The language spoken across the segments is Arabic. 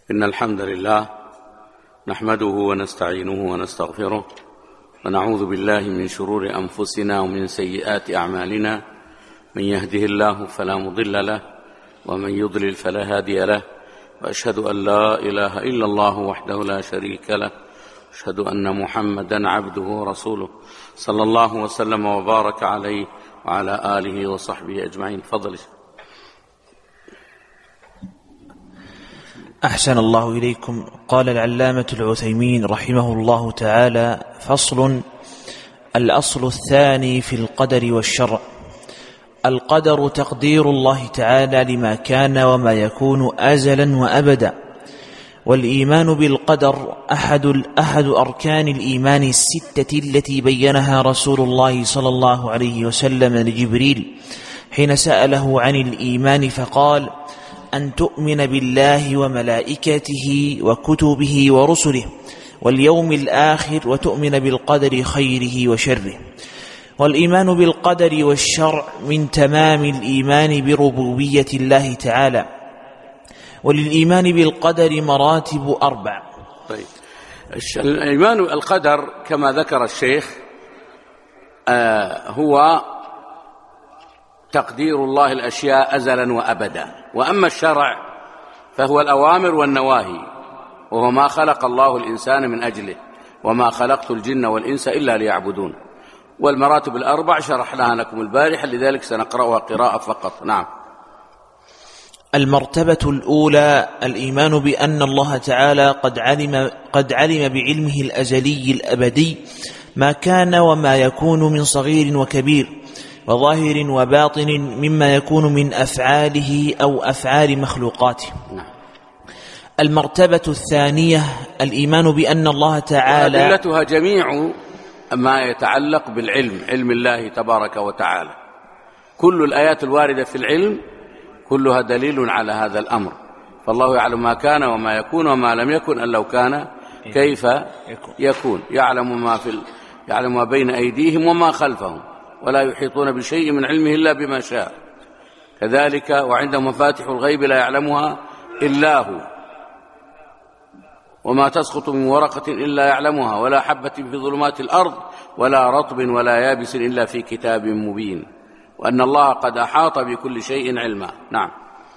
إن الحمد لله نحمده ونستعينه ونستغفره ونعوذ بالله من شرور أنفسنا ومن سيئات أعمالنا. من يهده الله فلا مضل له ومن يضلل فلا هادي له، وأشهد أن لا إله إلا الله وحده لا شريك له، أشهد أن محمدا عبده ورسوله صلى الله وسلم وبارك عليه وعلى آله وصحبه أجمعين. فضل. أحسن الله إليكم. قال العلامة العثيمين رحمه الله تعالى: فصل: الأصل الثاني في القدر والشرع. القدر تقدير الله تعالى لما كان وما يكون أزلا وأبدا، والإيمان بالقدر أحد أركان الإيمان الستة التي بينها رسول الله صلى الله عليه وسلم لجبريل حين سأله عن الإيمان فقال: أن تؤمن بالله وملائكته وكتبه ورسله واليوم الآخر وتؤمن بالقدر خيره وشره. والإيمان بالقدر والشرع من تمام الإيمان بربوبية الله تعالى. وللإيمان بالقدر مراتب 4. طيب، الإيمان بالقدر كما ذكر الشيخ هو تقدير الله الأشياء أزلا وأبدا. وأما الشرع فهو الأوامر والنواهي، وهو ما خلق الله الإنسان من أجله، وما خلقت الجن والإنس إلا ليعبدون. والمراتب 4 شرحناها لكم البارحة، لذلك سنقرأها قراءة فقط. نعم. المرتبة الأولى: الإيمان بأن الله تعالى قد علم بعلمه الأزلي الأبدي ما كان وما يكون من صغير وكبير وظاهر وباطن مما يكون من أفعاله أو أفعال مخلوقاته. المرتبة الثانية: الإيمان بأن الله تعالى أدلتها جميع ما يتعلق بالعلم، علم الله تبارك وتعالى. كل الآيات الواردة في العلم كلها دليل على هذا الأمر. فالله يعلم ما كان وما يكون وما لم يكن أن لو كان كيف يكون. يعلم ما بين أيديهم وما خلفهم، ولا يحيطون بشيء من علمه إلا بما شاء. كذلك وعنده مفاتح الغيب لا يعلمها إلا هو، وما تسقط من ورقة إلا يعلمها، ولا حبة في ظلمات الأرض ولا رطب ولا يابس إلا في كتاب مبين، وأن الله قد أحاط بكل شيء علما. نعم.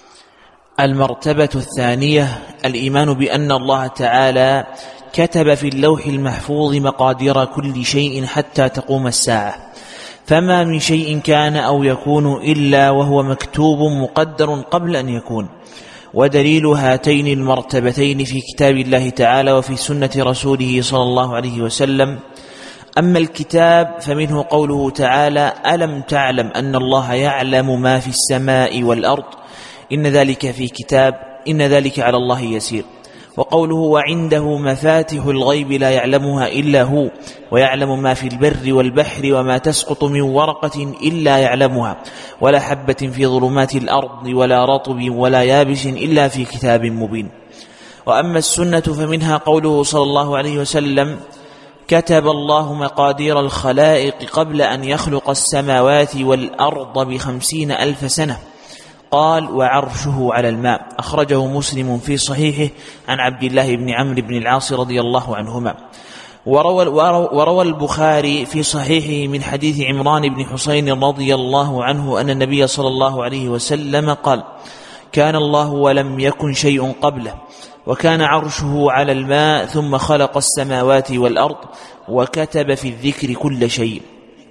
المرتبة الثانية: الإيمان بأن الله تعالى كتب في اللوح المحفوظ مقادير كل شيء حتى تقوم الساعة، فما من شيء كان أو يكون إلا وهو مكتوب مقدر قبل أن يكون. ودليل هاتين المرتبتين في كتاب الله تعالى وفي سنة رسوله صلى الله عليه وسلم. أما الكتاب فمنه قوله تعالى: ألم تعلم أن الله يعلم ما في السماء والأرض إن ذلك في كتاب إن ذلك على الله يسير. وقوله: وعنده مفاتح الغيب لا يعلمها إلا هو ويعلم ما في البر والبحر وما تسقط من ورقة إلا يعلمها ولا حبة في ظلمات الأرض ولا رطب ولا يابس إلا في كتاب مبين. وأما السنة فمنها قوله صلى الله عليه وسلم: كتب الله مقادير الخلائق قبل أن يخلق السماوات والأرض 50,000 سنة. قال: وعرشه على الماء. أخرجه مسلم في صحيحه عن عبد الله بن عمرو بن العاص رضي الله عنهما. وروى البخاري في صحيحه من حديث عمران بن حسين رضي الله عنه أن النبي صلى الله عليه وسلم قال: كان الله ولم يكن شيء قبله، وكان عرشه على الماء، ثم خلق السماوات والأرض وكتب في الذكر كل شيء.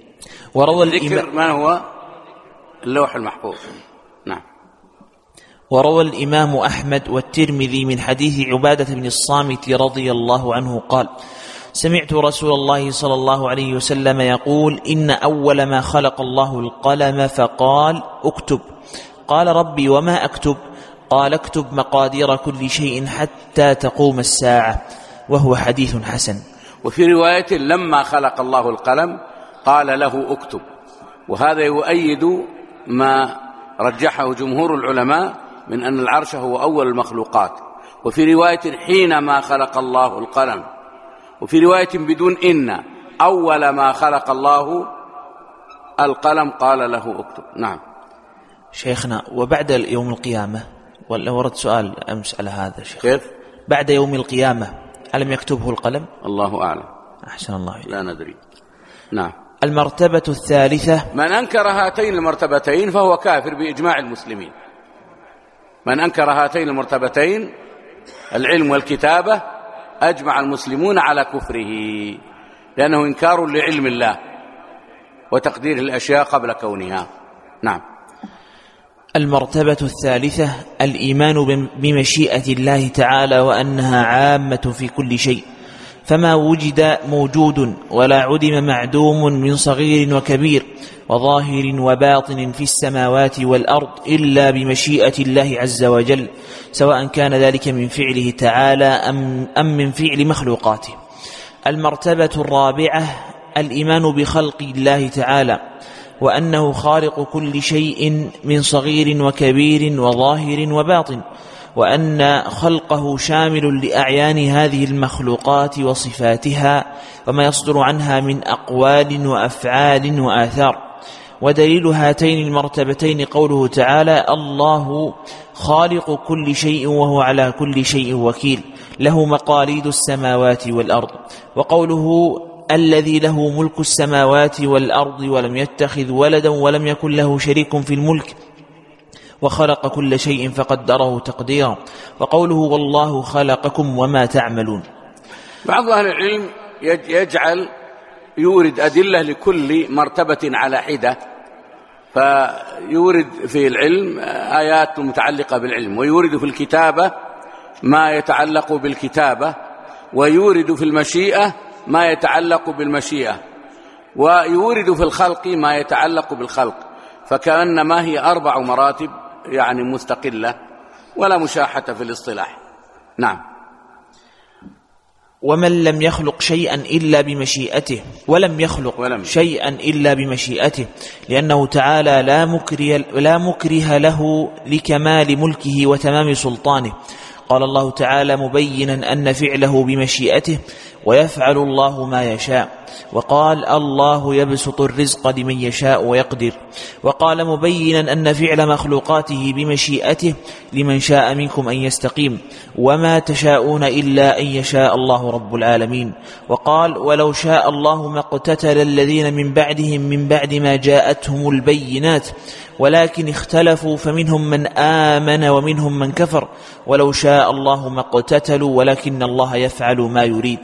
الذكر ما هو؟ اللوح المحفوظ. نعم. وروى الإمام أحمد والترمذي من حديث عبادة بن الصامت رضي الله عنه قال: سمعت رسول الله صلى الله عليه وسلم يقول: إن أول ما خلق الله القلم فقال: اكتب. قال: ربي وما أكتب؟ قال: اكتب مقادير كل شيء حتى تقوم الساعة. وهو حديث حسن. وفي رواية: لما خلق الله القلم قال له اكتب. وهذا يؤيد ما رجحه جمهور العلماء من أن العرش هو أول المخلوقات. وفي رواية: حينما خلق الله القلم. وفي رواية بدون إن: أول ما خلق الله القلم قال له اكتب. نعم. شيخنا، وبعد يوم القيامة ولا ورد سؤال أمس على هذا شيخ؟ كيف؟ بعد يوم القيامة ألم يكتبه القلم؟ الله أعلم. أحسن الله إليك. لا ندري. نعم. المرتبة الثالثة: من أنكر هاتين المرتبتين فهو كافر بإجماع المسلمين. من أنكر هاتين المرتبتين العلم والكتابة أجمع المسلمون على كفره، لأنه إنكار لعلم الله وتقدير الأشياء قبل كونها. نعم. المرتبة الثالثة: الإيمان بمشيئة الله تعالى وأنها عامة في كل شيء، فما وجد موجود ولا عدم معدوم من صغير وكبير وظاهر وباطن في السماوات والأرض إلا بمشيئة الله عز وجل، سواء كان ذلك من فعله تعالى أم من فعل مخلوقاته. المرتبة الرابعة: الإيمان بخلق الله تعالى وأنه خالق كل شيء من صغير وكبير وظاهر وباطن، وأن خلقه شامل لأعيان هذه المخلوقات وصفاتها وما يصدر عنها من أقوال وأفعال وآثار. ودليل هاتين المرتبتين قوله تعالى: الله خالق كل شيء وهو على كل شيء وكيل، له مقاليد السماوات والأرض. وقوله: الذي له ملك السماوات والأرض ولم يتخذ ولدا ولم يكن له شريك في الملك وخلق كل شيء فقدره تقديرا. وقوله: والله خلقكم وما تعملون. بعض أهل العلم يورد أدلة لكل مرتبة على حدة، فيورد في العلم آيات متعلقة بالعلم، ويورد في الكتابة ما يتعلق بالكتابة، ويورد في المشيئة ما يتعلق بالمشيئة، ويورد في الخلق ما يتعلق بالخلق، فكأنما هي 4 مراتب يعني مستقلة ولا مشاحة في الاصطلاح. نعم. ومن لم يخلق شيئا إلا بمشيئته، ولم يخلق شيئا إلا بمشيئته، لأنه تعالى لا مكره له لكمال ملكه وتمام سلطانه. قال الله تعالى مبينا أن فعله بمشيئته: ويفعل الله ما يشاء. وقال: الله يبسط الرزق لمن يشاء ويقدر. وقال مبينا أن فعل مخلوقاته بمشيئته لمن شاء منكم أن يستقيم، وما تشاءون إلا أن يشاء الله رب العالمين. وقال: ولو شاء الله ما اقتتل الذين من بعدهم من بعد ما جاءتهم البينات ولكن اختلفوا فمنهم من آمن ومنهم من كفر ولو شاء الله ما اقتتلوا ولكن الله يفعل ما يريد.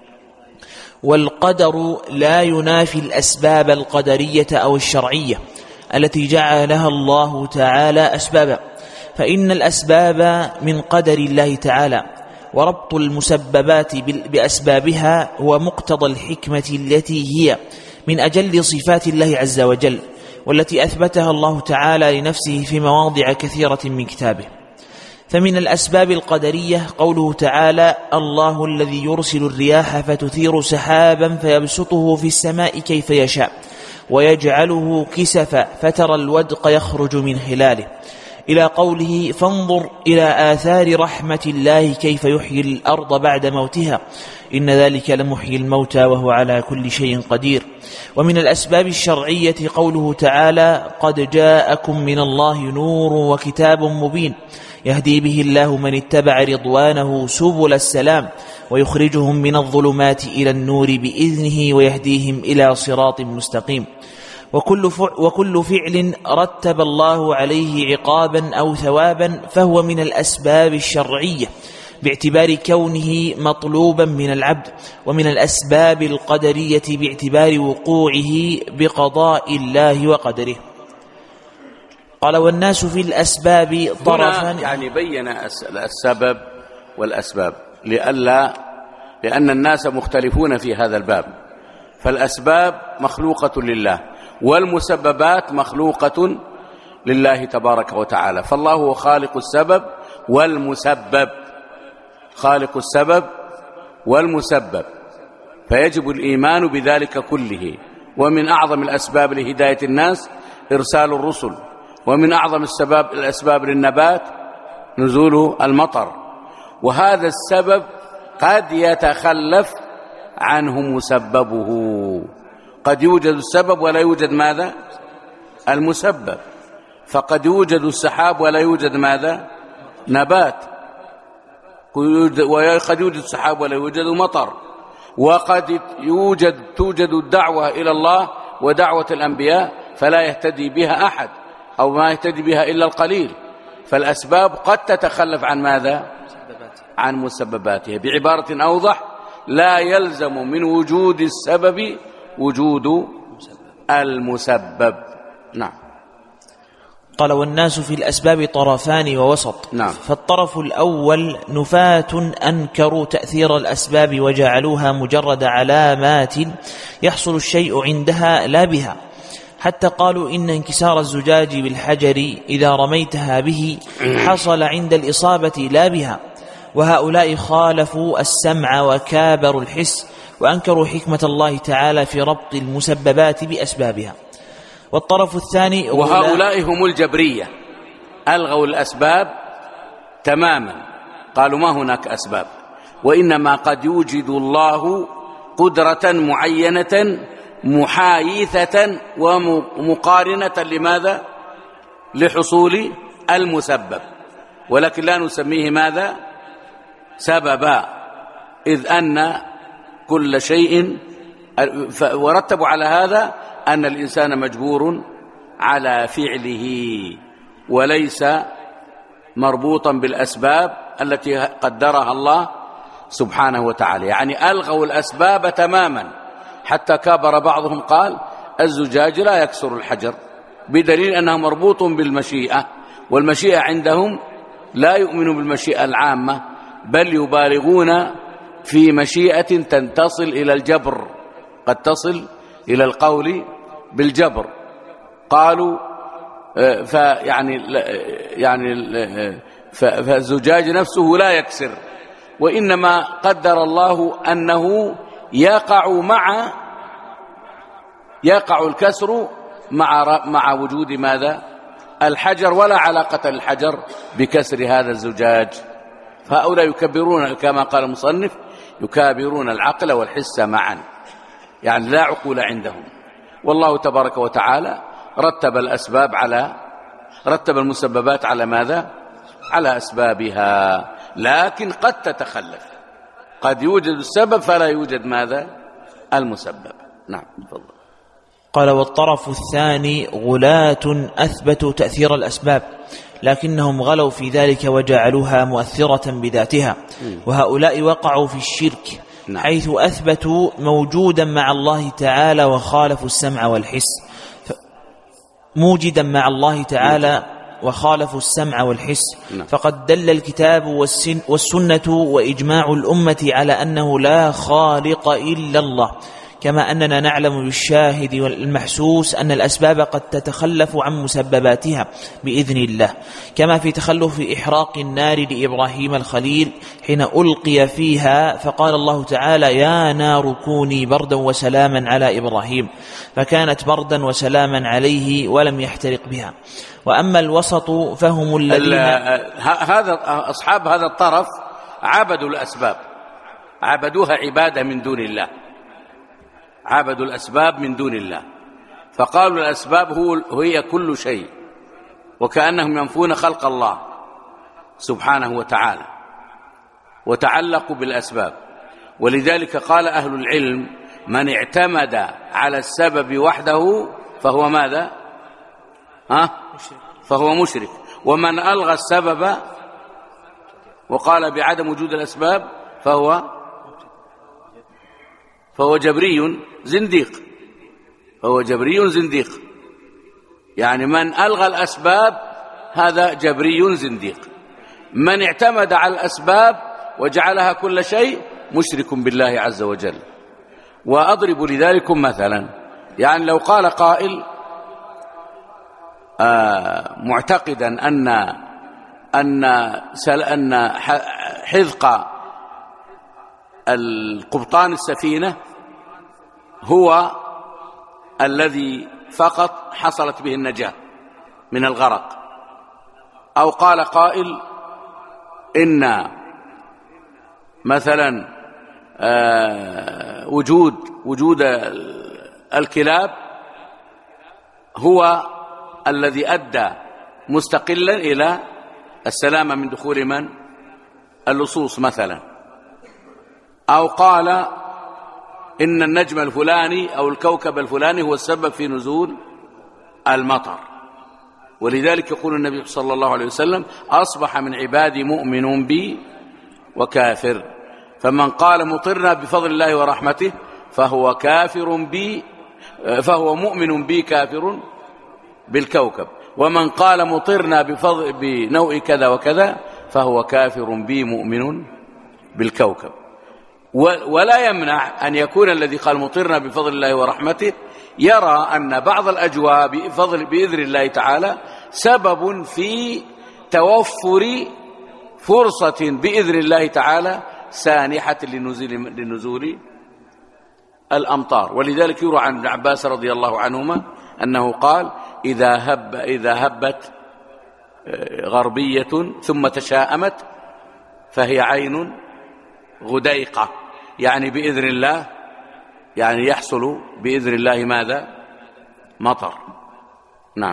والقدر لا ينافي الأسباب القدرية أو الشرعية التي جعلها الله تعالى أسبابا، فإن الأسباب من قدر الله تعالى، وربط المسببات بأسبابها هو مقتضى الحكمة التي هي من أجل صفات الله عز وجل، والتي أثبتها الله تعالى لنفسه في مواضع كثيرة من كتابه. فمن الأسباب القدرية قوله تعالى: الله الذي يرسل الرياح فتثير سحابا فيبسطه في السماء كيف يشاء ويجعله كسفا فترى الودق يخرج من خلاله، إلى قوله: فانظر إلى آثار رحمة الله كيف يحيي الأرض بعد موتها إن ذلك لمحيي الموتى وهو على كل شيء قدير. ومن الأسباب الشرعية قوله تعالى: قد جاءكم من الله نور وكتاب مبين يهدي به الله من اتبع رضوانه سبل السلام ويخرجهم من الظلمات إلى النور بإذنه ويهديهم إلى صراط مستقيم. وكل فعل رتب الله عليه عقابا أو ثوابا فهو من الأسباب الشرعية باعتبار كونه مطلوبا من العبد، ومن الأسباب القدرية باعتبار وقوعه بقضاء الله وقدره. قال: والناس في الأسباب طرفان. يعني بين السبب والأسباب لأن الناس مختلفون في هذا الباب، فالأسباب مخلوقة لله والمسببات مخلوقة لله تبارك وتعالى، فالله هو خالق السبب والمسبب، خالق السبب والمسبب، فيجب الإيمان بذلك كله. ومن أعظم الأسباب لهداية الناس إرسال الرسل، ومن أعظم الأسباب للنبات نزول المطر، وهذا السبب قد يتخلف عنه مسببه، قد يوجد السبب ولا يوجد ماذا؟ المسبب، فقد يوجد السحاب ولا يوجد ماذا؟ نبات، وقد يوجد سحاب ولا يوجد مطر، وقد توجد الدعوة إلى الله ودعوة الأنبياء فلا يهتدي بها أحد أو ما يهتدي بها إلا القليل. فالأسباب قد تتخلف عن ماذا؟ عن مسبباتها. بعبارة أوضح، لا يلزم من وجود السبب وجود المسبب. نعم. قال: والناس في الأسباب طرفان ووسط. نعم. فالطرف الأول نفاة أنكروا تأثير الأسباب وجعلوها مجرد علامات يحصل الشيء عندها لا بها، حتى قالوا إن انكسار الزجاج بالحجر إذا رميتها به حصل عند الإصابة لا بها. وهؤلاء خالفوا السمع وكابروا الحس وأنكروا حكمة الله تعالى في ربط المسببات بأسبابها. والطرف الثاني، وهؤلاء هم الجبرية، ألغوا الأسباب تماما، قالوا ما هناك أسباب، وإنما قد يوجد الله قدرة معينة محايثة ومقارنة لماذا؟ لحصول المسبب، ولكن لا نسميه ماذا؟ سببا، إذ أن كل شيء، ورتبوا على هذا أن الإنسان مجبور على فعله وليس مربوطا بالأسباب التي قدرها الله سبحانه وتعالى. يعني ألغوا الأسباب تماما، حتى كابر بعضهم قال الزجاج لا يكسر الحجر، بدليل أنه مربوط بالمشيئة، والمشيئة عندهم لا يؤمن بالمشيئة العامة، بل يبالغون في مشيئة تصل إلى الجبر، قد تصل إلى القول بالجبر. قالوا فالزجاج نفسه لا يكسر، وإنما قدر الله أنه يقع الكسر مع وجود ماذا؟ الحجر، ولا علاقة للحجر بكسر هذا الزجاج. فهؤلاء يكبرون كما قال المصنف، يكابرون العقل والحس معا، يعني لا عقول عندهم. والله تبارك وتعالى رتب المسببات على ماذا؟ على أسبابها، لكن قد تتخلف، قد يوجد السبب فلا يوجد ماذا؟ المسبب. نعم. تفضل. قال: والطرف الثاني غلاة أثبتوا تأثير الأسباب، لكنهم غلوا في ذلك وجعلوها مؤثرة بذاتها. وهؤلاء وقعوا في الشرك، حيث أثبتوا موجودا مع الله تعالى وخالفوا السمع والحس، موجدا مع الله تعالى وخالفوا السمع والحس. فقد دل الكتاب والسنة وإجماع الأمة على أنه لا خالق إلا الله، كما أننا نعلم بالشاهد والمحسوس أن الأسباب قد تتخلف عن مسبباتها بإذن الله، كما في تخلف إحراق النار لإبراهيم الخليل حين ألقي فيها، فقال الله تعالى: يا نار كوني بردا وسلاما على إبراهيم، فكانت بردا وسلاما عليه ولم يحترق بها. وأما الوسط فهم الذين أصحاب هذا الطرف عبدوا الأسباب، عبدوها عبادة من دون الله، عبدوا الأسباب من دون الله، فقالوا الأسباب هي كل شيء، وكأنهم ينفون خلق الله سبحانه وتعالى، وتعلقوا بالأسباب. ولذلك قال أهل العلم: من اعتمد على السبب وحده فهو ماذا؟ فهو مشرك. ومن ألغى السبب وقال بعدم وجود الأسباب فهو جبري زنديق، فهو جبري زنديق. يعني من ألغى الأسباب هذا جبري زنديق. من اعتمد على الأسباب وجعلها كل شيء مشرك بالله عز وجل. وأضرب لذلك مثلا، يعني لو قال قائل معتقدا أن حذق القبطان السفينة هو الذي فقط حصلت به النجاة من الغرق، أو قال قائل إن مثلا وجود الكلاب هو الذي أدى مستقلا إلى السلامة من دخول اللصوص مثلا، أو قال إن النجم الفلاني أو الكوكب الفلاني هو السبب في نزول المطر. ولذلك يقول النبي صلى الله عليه وسلم: أصبح من عبادي مؤمن بي وكافر، فمن قال مطرنا بفضل الله ورحمته فهو كافر بي، فهو مؤمن بي كافر بالكوكب، ومن قال مطرنا بنوع كذا وكذا فهو كافر بي مؤمن بالكوكب. ولا يمنع أن يكون الذي قال مطرنا بفضل الله ورحمته يرى أن بعض الأجواء بإذن الله تعالى سبب في توفر فرصة بإذن الله تعالى سانحة لنزول الأمطار. ولذلك يروى عن ابن عباس رضي الله عنهما أنه قال: إذا هبت غربية ثم تشاءمت فهي عين غديقة، يعني بإذن الله، يعني يحصل بإذن الله ماذا؟ مطر. نعم.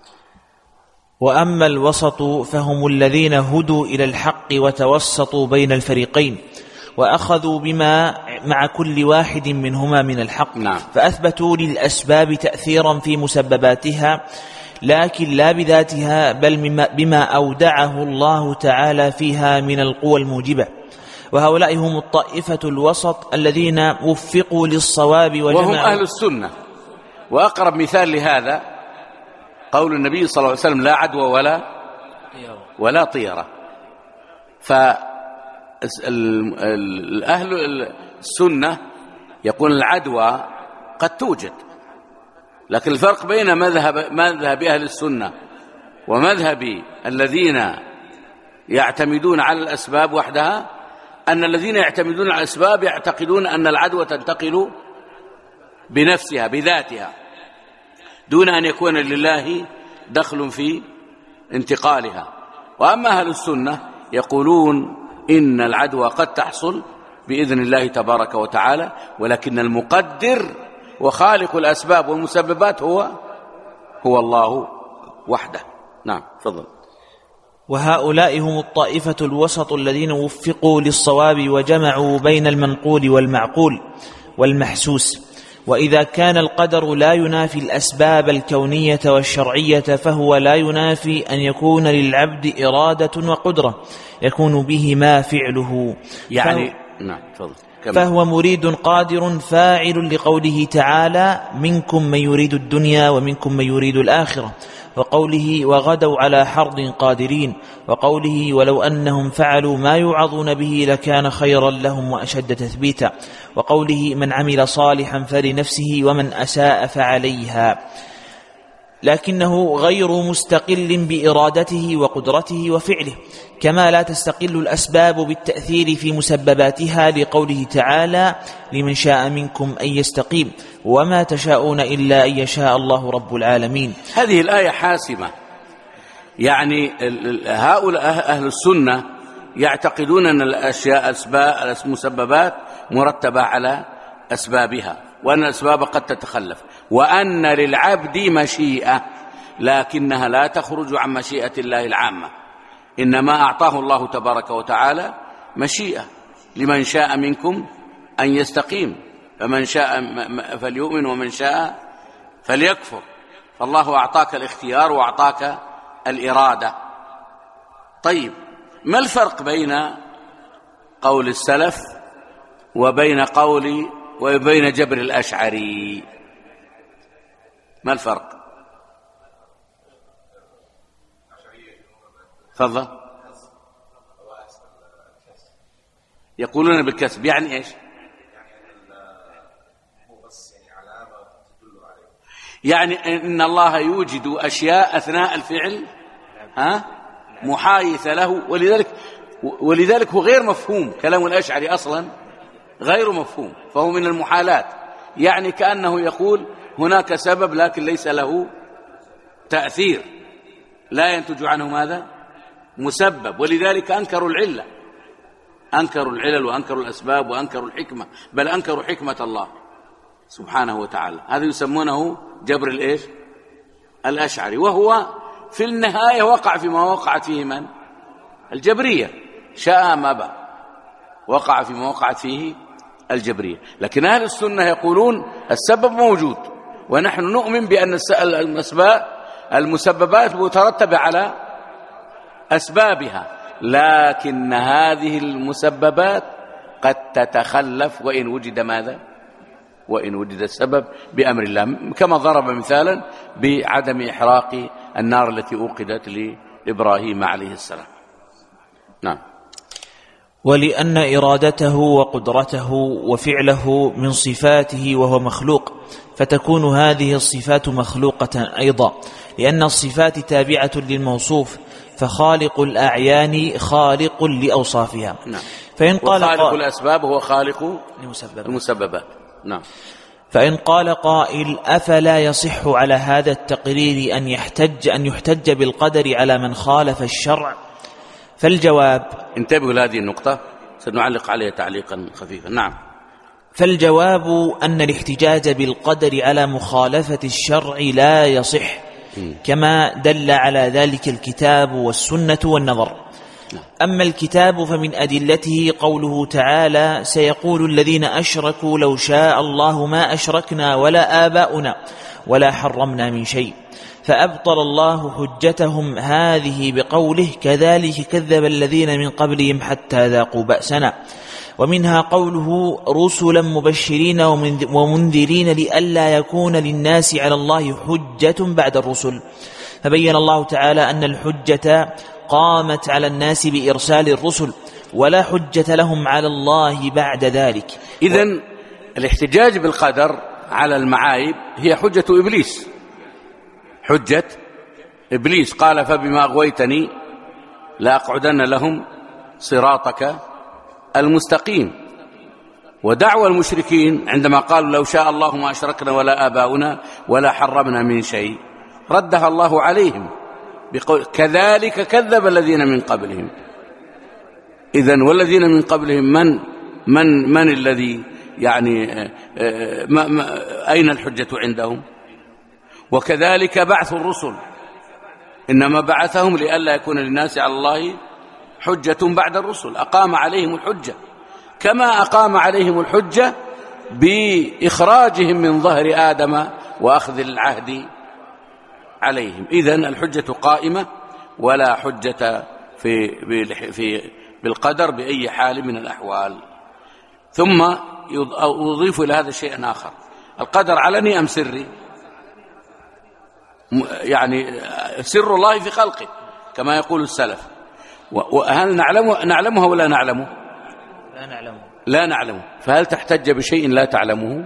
وأما الوسط فهم الذين هدوا إلى الحق وتوسطوا بين الفريقين وأخذوا بما مع كل واحد منهما من الحق. نعم. فأثبتوا للأسباب تأثيرا في مسبباتها، لكن لا بذاتها، بل بما أودعه الله تعالى فيها من القوى الموجبة. وهؤلاء هم الطائفة الوسط الذين وفقوا للصواب وهم أهل السنة. وأقرب مثال لهذا قول النبي صلى الله عليه وسلم: لا عدوى ولا طيرة. فالأهل السنة يقول العدوى قد توجد، لكن الفرق بين مذهب أهل السنة ومذهب الذين يعتمدون على الأسباب وحدها أن الذين يعتمدون على الأسباب يعتقدون أن العدوى تنتقل بنفسها بذاتها دون أن يكون لله دخل في انتقالها. وأما أهل السنة يقولون إن العدوى قد تحصل بإذن الله تبارك وتعالى، ولكن المقدر وخالق الأسباب والمسببات هو الله وحده. نعم، تفضل. وهؤلاء هم الطائفة الوسط الذين وفقوا للصواب وجمعوا بين المنقول والمعقول والمحسوس. وإذا كان القدر لا ينافي الأسباب الكونية والشرعية فهو لا ينافي أن يكون للعبد إرادة وقدرة يكون بهما فعله، يعني نعم، تفضل. فهو مريد قادر فاعل لقوله تعالى: منكم من يريد الدنيا ومنكم من يريد الآخرة، وقوله: وغدوا على حرد قادرين، وقوله: ولو أنهم فعلوا ما يوعظون به لكان خيرا لهم وأشد تثبيتا، وقوله: من عمل صالحا فلنفسه ومن أساء فعليها. لكنه غير مستقل بإرادته وقدرته وفعله، كما لا تستقل الأسباب بالتأثير في مسبباتها، لقوله تعالى: لمن شاء منكم أن يستقيم وما تشاءون إلا أن يشاء الله رب العالمين. هذه الآية حاسمة. يعني هؤلاء أهل السنة يعتقدون أن الأشياء المسببات مرتبة على أسبابها، وأن الأسباب قد تتخلف، وأن للعبد مشيئة لكنها لا تخرج عن مشيئة الله العامة، إنما أعطاه الله تبارك وتعالى مشيئة: لمن شاء منكم أن يستقيم، فمن شاء فليؤمن ومن شاء فليكفر. فالله أعطاك الاختيار وأعطاك الإرادة. طيب، ما الفرق بين قول السلف وبين جبر الأشعري؟ ما الفرق؟ تفضل. يقولون بالكسب، يعني ايش؟ يعني ان الله يوجد اشياء اثناء الفعل محايثه له، ولذلك هو غير مفهوم. كلام الأشعري اصلا غير مفهوم، فهو من المحالات. يعني كأنه يقول هناك سبب لكن ليس له تأثير، لا ينتج عنه ماذا؟ مسبب. ولذلك أنكروا العلة، أنكروا العلل وأنكروا الأسباب وأنكروا الحكمة، بل أنكروا حكمة الله سبحانه وتعالى. هذا يسمونه جبر الإيش؟ الأشعري. وهو في النهاية وقع فيما وقعت فيه من؟ الجبرية. شاء أم أبى، وقع فيما وقعت فيه الجبرية. لكن أهل السنة يقولون السبب موجود، ونحن نؤمن بأن المسببات مترتبة على أسبابها، لكن هذه المسببات قد تتخلف وإن وجد ماذا؟ وإن وجد السبب بأمر الله، كما ضرب مثالا بعدم إحراق النار التي أوقدت لإبراهيم عليه السلام. نعم. ولأن إرادته وقدرته وفعله من صفاته وهو مخلوق، فتكون هذه الصفات مخلوقة أيضا، لأن الصفات تابعة للموصوف، فخالق الأعيان خالق لأوصافها. نعم. فإن قال خالق الأسباب هو خالق المسببات. نعم. فإن قال قائل: أفلا يصح على هذا التقرير أن يحتج بالقدر على من خالف الشرع؟ فالجواب: انتبهوا لهذه النقطة، سنعلق عليها تعليقا خفيفا. نعم. فالجواب أن الاحتجاج بالقدر على مخالفة الشرع لا يصح، كما دل على ذلك الكتاب والسنة والنظر. أما الكتاب فمن أدلته قوله تعالى: سيقول الذين أشركوا لو شاء الله ما أشركنا ولا آباؤنا ولا حرمنا من شيء، فأبطل الله حجتهم هذه بقوله: كذلك كذب الذين من قبلهم حتى ذاقوا بأسنا. ومنها قوله: رسلا مبشرين ومنذرين لئلا يكون للناس على الله حجة بعد الرسل. فبين الله تعالى أن الحجة قامت على الناس بإرسال الرسل، ولا حجة لهم على الله بعد ذلك. إذن الاحتجاج بالقدر على المعايب هي حجة إبليس. حجة إبليس قال: فبما أغويتني لأقعدن لهم صراطك المستقيم. ودعوى المشركين عندما قالوا: لو شاء الله ما أشركنا ولا آباؤنا ولا حرمنا من شيء، ردها الله عليهم بقول: كذلك كذب الذين من قبلهم. إذن والذين من قبلهم من الذي يعني أين الحجة عندهم؟ وكذلك بعث الرسل، إنما بعثهم لئلا يكون للناس على الله حجة بعد الرسل، أقام عليهم الحجة، كما أقام عليهم الحجة بإخراجهم من ظهر آدم وأخذ العهد عليهم. إذن الحجة قائمة، ولا حجة بالقدر بأي حال من الأحوال. ثم يضيف إلى هذا شيء آخر: القدر علني أم سري؟ يعني سر الله في خلقه كما يقول السلف. وهل نعلمها ولا نعلمه؟ لا نعلمه. فهل تحتج بشيء لا تعلمه؟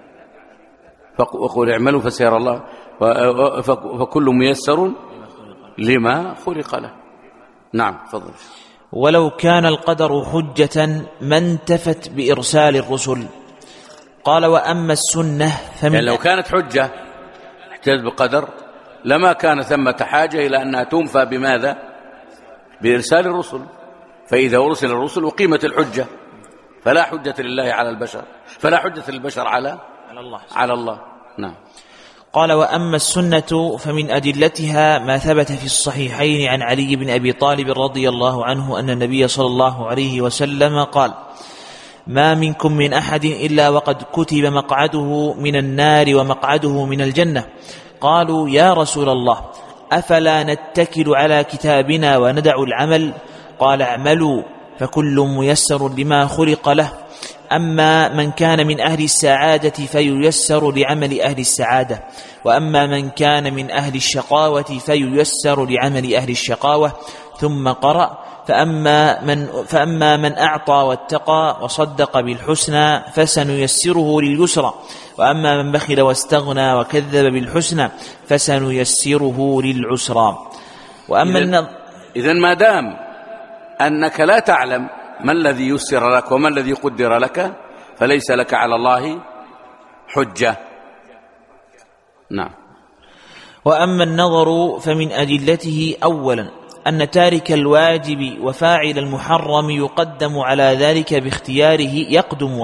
وقل اعملوا فسيرى الله فكل ميسر لما خلق له. نعم، تفضل. ولو كان القدر حجة ما انتفت بإرسال الرسل. قال: وأما السنة فمن يعني لو كانت حجة احتجت بقدر لما كان ثمة حاجة إلى أنها تنفى بماذا؟ بإرسال الرسل. فإذا أرسل الرسل وقيمة الحجة، فلا حجة لله على البشر، فلا حجة للبشر على الله. نعم. قال: وأما السنة فمن أدلتها ما ثبت في الصحيحين عن علي بن أبي طالب رضي الله عنه أن النبي صلى الله عليه وسلم قال: ما منكم من أحد إلا وقد كتب مقعده من النار ومقعده من الجنة. قالوا: يا رسول الله، أفلا نتكل على كتابنا وندع العمل؟ قال: اعملوا فكل ميسر لما خلق له، أما من كان من أهل السعادة فييسر لعمل أهل السعادة، وأما من كان من أهل الشقاوة فييسر لعمل أهل الشقاوة. ثم قرأ: فأما من أعطى واتقى وصدق بالحسنى فسنيسره لليسرى، وأما من بخل واستغنى وكذب بالحسنى فسنيسره للعسرى. إذن ما دام أنك لا تعلم ما الذي يسر لك وما الذي قدر لك، فليس لك على الله حجة. نعم. وأما النظر فمن أدلته أولا أن تارك الواجب وفاعل المحرم يقدم على ذلك باختياره يقدم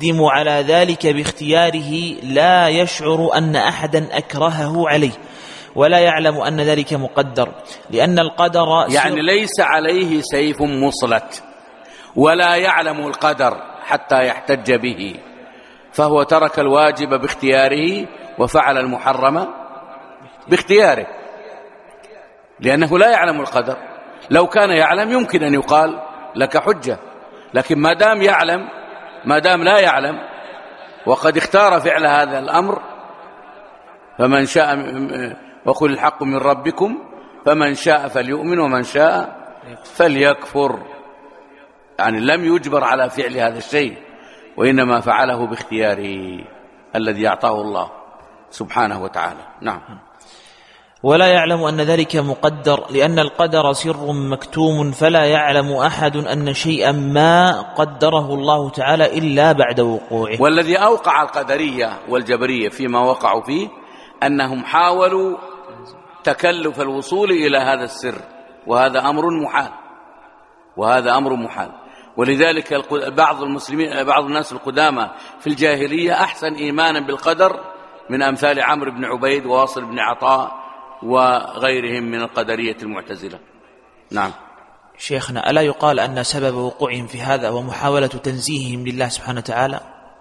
على ذلك باختياره، لا يشعر أن أحدا أكرهه عليه، ولا يعلم أن ذلك مقدر لأن القدر يعني ليس عليه سيف مصلت ولا يعلم القدر حتى يحتج به، فهو ترك الواجب باختياره وفعل المحرم باختياره، لأنه لا يعلم القدر. لو كان يعلم يمكن أن يقال لك حجة، لكن ما دام يعلم، ما دام لا يعلم وقد اختار فعل هذا الأمر، فمن شاء وقل الحق من ربكم فمن شاء فليؤمن ومن شاء فليكفر، يعني لم يجبر على فعل هذا الشيء، وإنما فعله باختياره الذي أعطاه الله سبحانه وتعالى. نعم. ولا يعلم أن ذلك مقدر لأن القدر سر مكتوم، فلا يعلم أحد أن شيئا ما قدره الله تعالى إلا بعد وقوعه. والذي أوقع القدرية والجبرية فيما وقعوا فيه أنهم حاولوا تكلف الوصول إلى هذا السر، وهذا أمر محال، وهذا أمر محال. ولذلك بعض المسلمين، بعض الناس القدامى في الجاهلية أحسن إيمانا بالقدر من أمثال عمرو بن عبيد وواصل بن عطاء وغيرهم من القدرية المعتزلة. نعم. شيخنا، ألا يقال أن سبب وقوعهم في هذا ومحاولة تنزيههم لله سبحانه وتعالى؟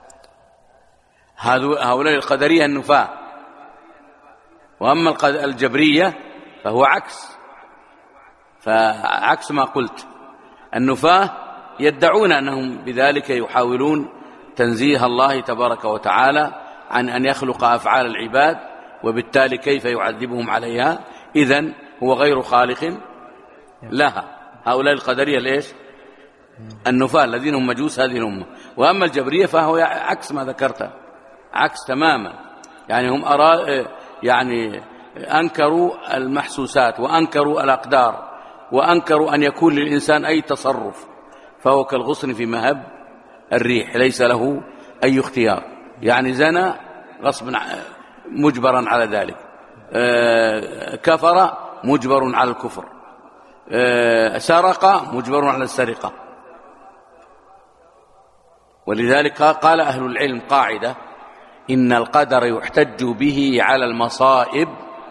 هؤلاء القدرية النفاة، وأما الجبرية فهو فعكس ما قلت. النفاة يدعون أنهم بذلك يحاولون تنزيه الله تبارك وتعالى عن أن يخلق أفعال العباد، وبالتالي كيف يعذبهم عليها، إذن هو غير خالق لها. هؤلاء القدرية ليش؟ النفاة الذين هم مجوس هذه الأمة. وأما الجبرية فهو عكس ما ذكرته، عكس تماما. يعني هم أنكروا المحسوسات، وأنكروا الأقدار، وأنكروا أن يكون للإنسان أي تصرف، فهو كالغصن في مهب الريح، ليس له أي اختيار. يعني زنى غصبا مجبرا على ذلك، كفر مجبر على الكفر، سرق مجبر على السرقة. ولذلك قال أهل العلم قاعدة: إن القدر يحتج به على المصائب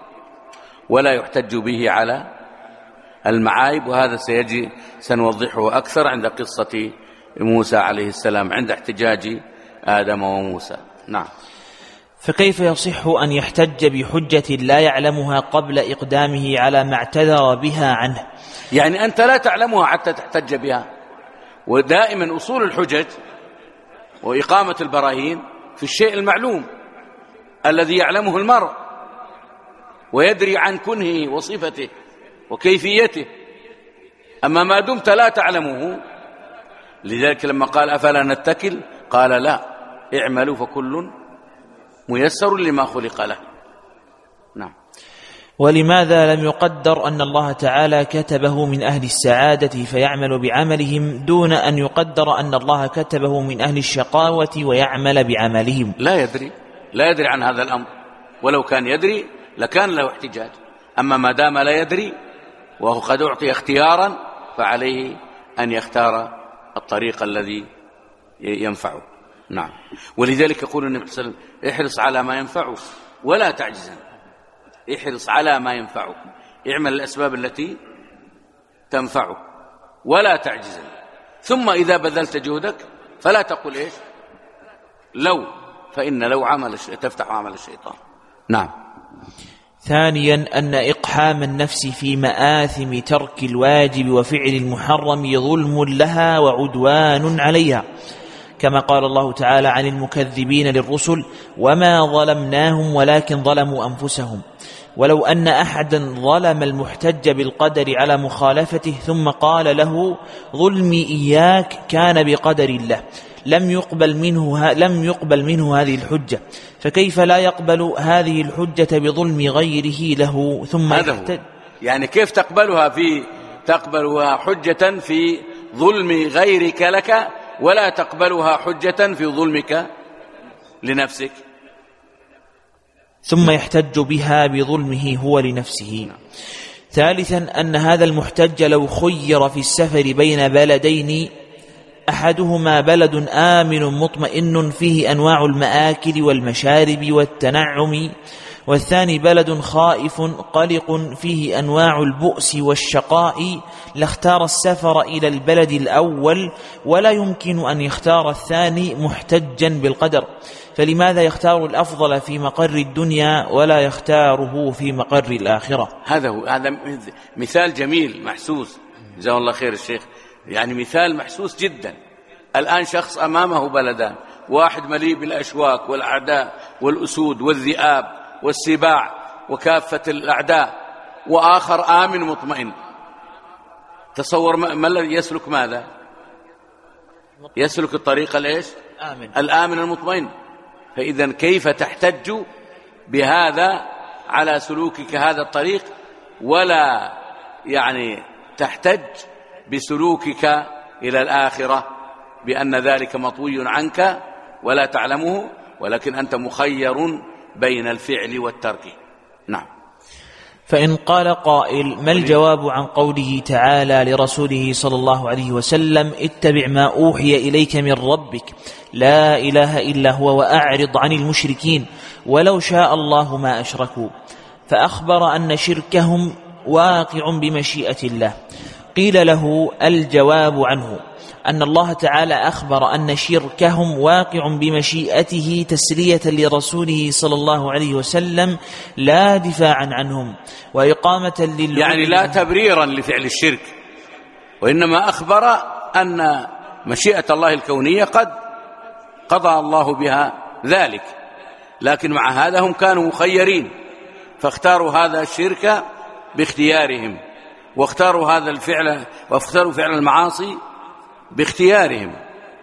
ولا يحتج به على المعايب، وهذا سنوضحه أكثر عند قصة موسى عليه السلام، عند احتجاج آدم وموسى. نعم. فكيف يصح أن يحتج بحجة لا يعلمها قبل إقدامه على ما اعتذر بها عنه؟ يعني أنت لا تعلمها حتى تحتج بها. ودائما أصول الحجج وإقامة البراهين في الشيء المعلوم الذي يعلمه المرء ويدري عن كنهه وصفته وكيفيته. أما ما دمت لا تعلمه، لذلك لما قال أفلا نتكل قال لا، اعملوا فكل ميسر لما خلق له. نعم. ولماذا لم يقدر أن الله تعالى كتبه من أهل السعادة فيعمل بعملهم، دون أن يقدر أن الله كتبه من أهل الشقاوة ويعمل بعملهم؟ لا يدري عن هذا الأمر، ولو كان يدري لكان له احتجاج. أما ما دام لا يدري وهو قد أعطي اختيارا، فعليه أن يختار الطريق الذي ينفعه. نعم. ولذلك يقول النبي صلى الله عليه وسلم: احرص على ما ينفعك ولا تعجزن. احرص على ما ينفعك، اعمل الأسباب التي تنفعك ولا تعجزن. ثم إذا بذلت جهدك فلا تقل إيش؟ لو، فإن لو تفتح عمل الشيطان. نعم. ثانيا أن إقحام النفس في مآثم ترك الواجب وفعل المحرم ظلم لها وعدوان عليها، كما قال الله تعالى عن المكذبين للرسل: وما ظلمناهم ولكن ظلموا أنفسهم. ولو أن أحدا ظلم المحتج بالقدر على مخالفته ثم قال له: ظلمي إياك كان بقدر الله، لم يقبل منه هذه الحجة، فكيف لا يقبل هذه الحجة بظلم غيره له ثم يحتج؟ يعني كيف تقبلها حجة في ظلم غيرك لك، ولا تقبلها حجة في ظلمك لنفسك؟ ثم يحتج بها بظلمه هو لنفسه. ثالثا أن هذا المحتج لو خير في السفر بين بلدين، أحدهما بلد آمن مطمئن فيه أنواع المآكل والمشارب والتنعم، والثاني بلد خائف قلق فيه أنواع البؤس والشقاء لاختار السفر إلى البلد الأول، ولا يمكن أن يختار الثاني محتجا بالقدر، فلماذا يختار الأفضل في مقر الدنيا ولا يختاره في مقر الآخرة؟ هذا مثال جميل محسوس، جزاه الله خير الشيخ، يعني مثال محسوس جدا. الآن شخص أمامه بلدان، واحد مليء بالأشواك والأعداء والأسود والذئاب والسباع وكافة الأعداء، وآخر آمن مطمئن. تصور ما الذي يسلك ماذا؟ يسلك الطريق الآمن المطمئن. فإذا كيف تحتج بهذا على سلوكك هذا الطريق، ولا يعني تحتج بسلوكك إلى الآخرة بأن ذلك مطوي عنك ولا تعلمه، ولكن أنت مخير بين الفعل والترك. نعم. فإن قال قائل: ما الجواب عن قوله تعالى لرسوله صلى الله عليه وسلم: اتبع ما أوحي إليك من ربك لا إله إلا هو وأعرض عن المشركين ولو شاء الله ما أشركوا، فأخبر أن شركهم واقع بمشيئة الله. قيل له: الجواب عنه أن الله تعالى أخبر أن شركهم واقع بمشيئته تسلية لرسوله صلى الله عليه وسلم لا دفاعا عنهم وإقامة يعني لا تبريرا لفعل الشرك، وإنما أخبر أن مشيئة الله الكونية قد قضى الله بها ذلك، لكن مع هذا هم كانوا مخيرين، فاختاروا هذا الشرك باختيارهم، واختاروا هذا الفعل، واختاروا فعل المعاصي باختيارهم،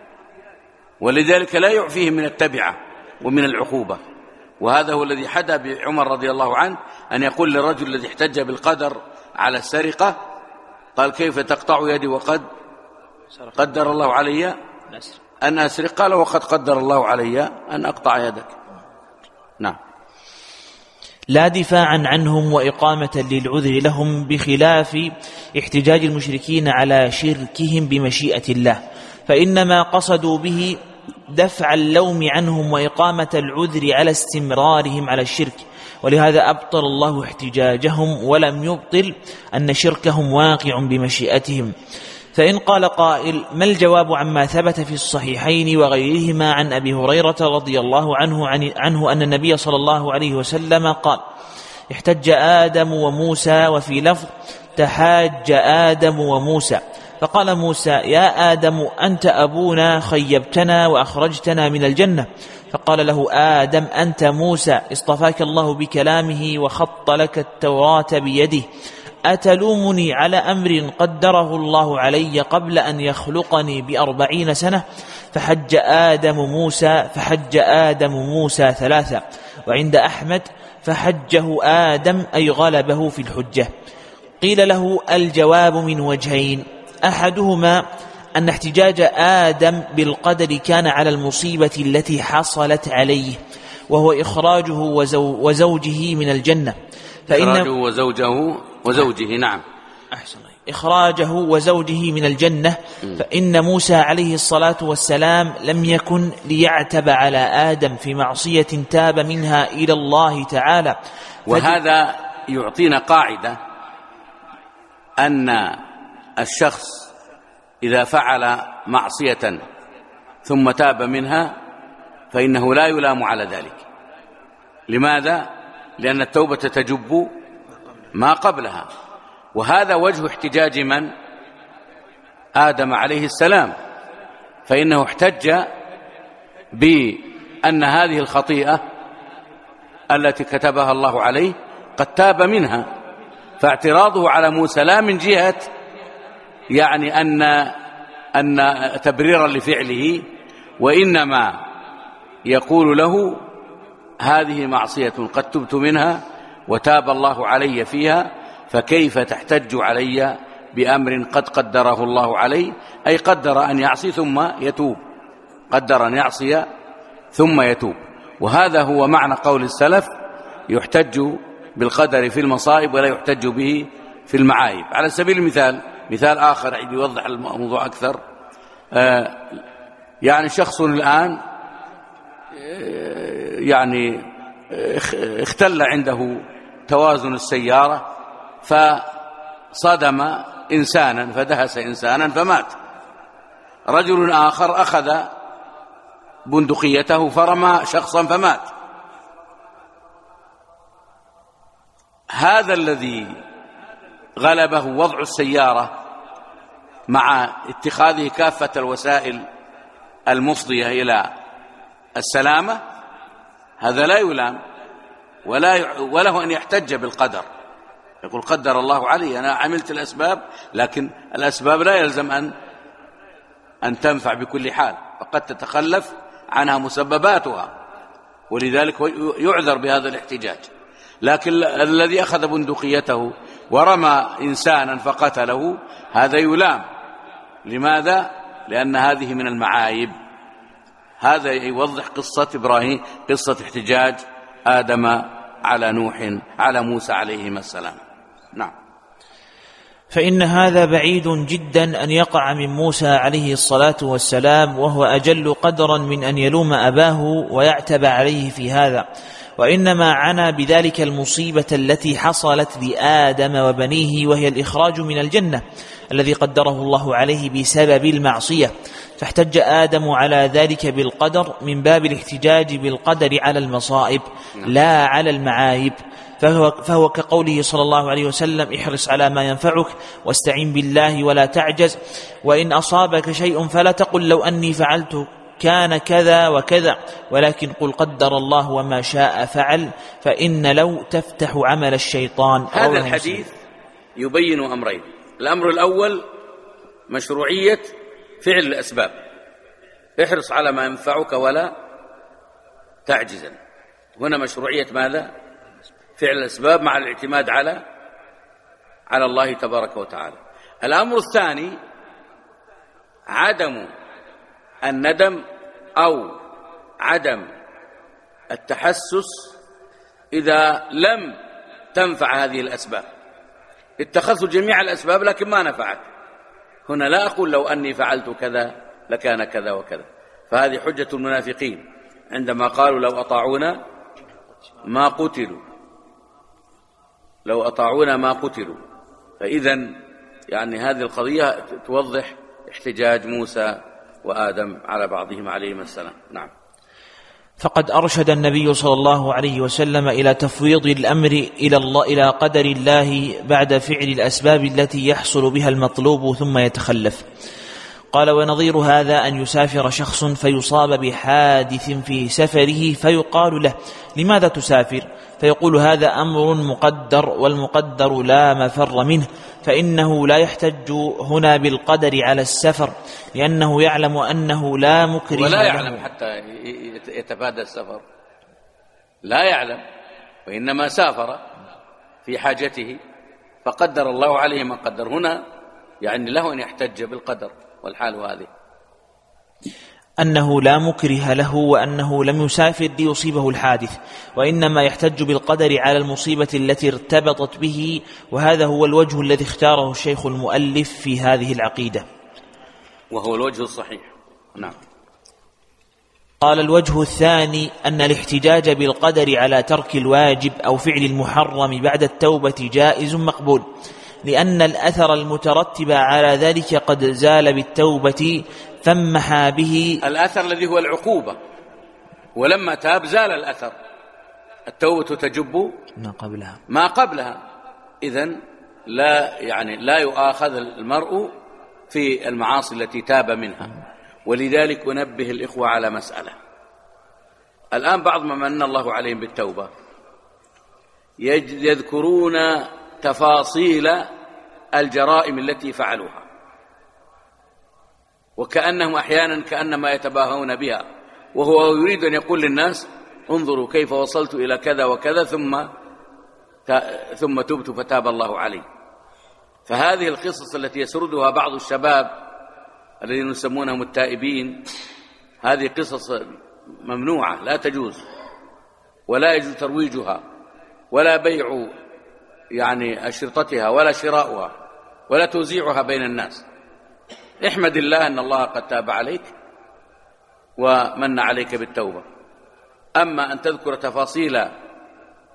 ولذلك لا يعفيهم من التبعة ومن العقوبة. وهذا هو الذي حدا بعمر رضي الله عنه أن يقول للرجل الذي احتج بالقدر على السرقة، قال: كيف تقطع يدي وقد قدر الله علي أن أسرق؟ قال: وقد قدر الله علي أن أقطع يدك. نعم. لا دفاعا عنهم وإقامة للعذر لهم، بخلاف احتجاج المشركين على شركهم بمشيئة الله، فإنما قصدوا به دفع اللوم عنهم وإقامة العذر على استمرارهم على الشرك، ولهذا أبطل الله احتجاجهم ولم يبطل أن شركهم واقع بمشيئتهم. فإن قال قائل: ما الجواب عما ثبت في الصحيحين وغيرهما عن أبي هريرة رضي الله عنه أن النبي صلى الله عليه وسلم قال: احتج آدم وموسى، وفي لفظ: تحاج آدم وموسى، فقال موسى: يا آدم أنت أبونا، خيبتنا وأخرجتنا من الجنة. فقال له آدم: أنت موسى، اصطفاك الله بكلامه وخط لك التوراة بيده، أتلومني على أمر قدره الله علي قبل أن يخلقني ب40 سنة؟ فحج آدم موسى 3. وعند أحمد: فحجه آدم أي غلبه في الحجة. قيل له: الجواب من وجهين: أحدهما أن احتجاج آدم بالقدر كان على المصيبة التي حصلت عليه، وهو إخراجه وزوجه من الجنة، إخراجه وزوجه نعم، أحسن، إخراجه وزوجه من الجنة. فإن موسى عليه الصلاة والسلام لم يكن ليعتب على آدم في معصية تاب منها إلى الله تعالى. وهذا يعطينا قاعدة أن الشخص إذا فعل معصية ثم تاب منها فإنه لا يلام على ذلك. لماذا؟ لأن التوبة تجب ما قبلها، وهذا وجه احتجاج من؟ آدم عليه السلام، فإنه احتج بأن هذه الخطيئة التي كتبها الله عليه قد تاب منها، فاعتراضه على موسى لا من جهة يعني أن تبريرا لفعله، وإنما يقول له: هذه معصية قد تبت منها وتاب الله علي فيها، فكيف تحتج علي بأمر قد قدره الله علي؟ أي قدر أن يعصي ثم يتوب، قدر أن يعصي ثم يتوب. وهذا هو معنى قول السلف: يحتج بالقدر في المصائب ولا يحتج به في المعايب. على سبيل المثال، مثال آخر يوضح الموضوع أكثر، يعني شخص الآن يعني اختل عنده توازن السيارة فصدم إنسانا فدهس إنسانا فمات. رجل آخر أخذ بندقيته فرمى شخصا فمات. هذا الذي غلبه وضع السيارة مع اتخاذه كافة الوسائل المفضية إلى السلامة، هذا لا يلام وله أن يحتج بالقدر، يقول قدر الله علي، أنا عملت الأسباب، لكن الأسباب لا يلزم أن تنفع بكل حال، فقد تتخلف عنها مسبباتها، ولذلك يعذر بهذا الاحتجاج. لكن الذي أخذ بندقيته ورمى إنسانا فقتله هذا يلام. لماذا؟ لأن هذه من المعايب. هذا يوضح قصة إبراهيم، قصة احتجاج آدم على موسى عليهما السلام. نعم. فإن هذا بعيد جدا أن يقع من موسى عليه الصلاة والسلام، وهو أجل قدرا من أن يلوم أباه ويعتب عليه في هذا، وإنما عنى بذلك المصيبة التي حصلت لآدم وبنيه، وهي الإخراج من الجنة الذي قدره الله عليه بسبب المعصية، فاحتج آدم على ذلك بالقدر من باب الاحتجاج بالقدر على المصائب لا على المعايب، فهو كقوله صلى الله عليه وسلم: احرص على ما ينفعك واستعن بالله ولا تعجز، وإن أصابك شيء فلا تقل لو أني فعلت كان كذا وكذا، ولكن قل قدر الله وما شاء فعل، فإن لو تفتح عمل الشيطان. هذا الحديث يبين أمرين: الأمر الأول مشروعية فعل الأسباب، احرص على ما ينفعك ولا تعجزا. هنا مشروعية ماذا؟ فعل الأسباب مع الاعتماد على الله تبارك وتعالى. الأمر الثاني عدم الندم أو عدم التحسس إذا لم تنفع هذه الأسباب. اتخذت جميع الأسباب لكن ما نفعت. هنا لا أقول لو أني فعلت كذا لكان كذا وكذا، فهذه حجة المنافقين عندما قالوا لو أطاعونا ما قتلوا، لو أطاعونا ما قتلوا. فإذن يعني هذه القضية توضح احتجاج موسى وآدم على بعضهم عليهما السلام. نعم. فقد أرشد النبي صلى الله عليه وسلم إلى تفويض الأمر إلى قدر الله بعد فعل الأسباب التي يحصل بها المطلوب ثم يتخلف. قال: ونظير هذا أن يسافر شخص فيصاب بحادث في سفره فيقال له: لماذا تسافر؟ فيقول: هذا أمر مقدر، والمقدر لا مفر منه، فإنه لا يحتج هنا بالقدر على السفر، لأنه يعلم أنه لا مكره ولا يعلم حتى يتفادى السفر، لا يعلم، وإنما سافر في حاجته فقدر الله عليه ما قدر. هنا يعني له أن يحتج بالقدر، والحال هذه أنه لا مكره له، وأنه لم يسافر ليصيبه الحادث، وإنما يحتج بالقدر على المصيبة التي ارتبطت به، وهذا هو الوجه الذي اختاره الشيخ المؤلف في هذه العقيدة، وهو الوجه الصحيح. نعم. قال: الوجه الثاني أن الاحتجاج بالقدر على ترك الواجب أو فعل المحرم بعد التوبة جائز مقبول، لأن الأثر المترتب على ذلك قد زال بالتوبة فمحى به الأثر الذي هو العقوبة، ولما تاب زال الأثر. التوبة تجب ما قبلها. إذن لا يؤاخذ المرء في المعاصي التي تاب منها. ولذلك أنبه الإخوة على مسألة. الآن بعض ما من الله عليهم بالتوبة يذكرون تفاصيل الجرائم التي فعلوها، وكأنهم أحيانا كأنما يتباهون بها، وهو يريد أن يقول للناس: انظروا كيف وصلت إلى كذا وكذا ثم تبت فتاب الله علي. فهذه القصص التي يسردها بعض الشباب الذين يسمونهم التائبين، هذه قصص ممنوعة لا تجوز، ولا يجوز ترويجها ولا بيع يعني أشرطتها ولا شراؤها ولا توزيعها بين الناس. احمد الله أن الله قد تاب عليك ومن عليك بالتوبة. أما أن تذكر تفاصيل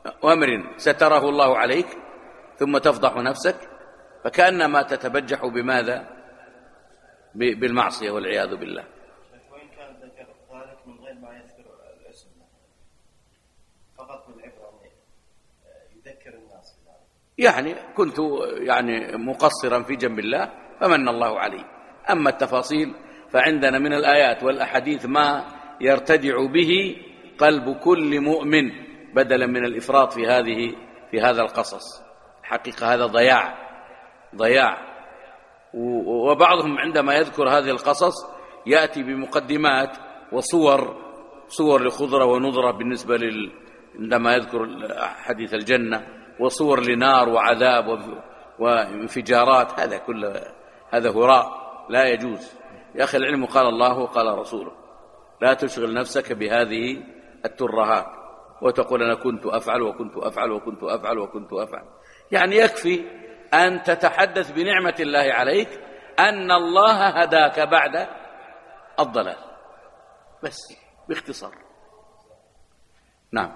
أمر ستره الله عليك ثم تفضح نفسك، فكأنما تتبجح بماذا؟ بالمعصية والعياذ بالله. وإن كان ذكر ذلك من غير ما يذكر الاسم فقط من العبرة يذكر الناس بذلك، يعني كنت مقصرا في جنب الله فمن الله علي. أما التفاصيل فعندنا من الآيات والأحاديث ما يرتدع به قلب كل مؤمن بدلا من الإفراط في هذا القصص. حقيقة هذا ضياع. وبعضهم عندما يذكر هذه القصص يأتي بمقدمات صور لخضرة ونضرة بالنسبة عندما يذكر حديث الجنة، وصور لنار وعذاب وانفجارات. هذا كله هذا هراء لا يجوز. يا أخي العلم قال الله وقال رسوله، لا تشغل نفسك بهذه الترهات وتقول أنا كنت أفعل وكنت أفعل وكنت أفعل وكنت أفعل. يعني يكفي أن تتحدث بنعمة الله عليك أن الله هداك بعد الضلال، بس باختصار. نعم.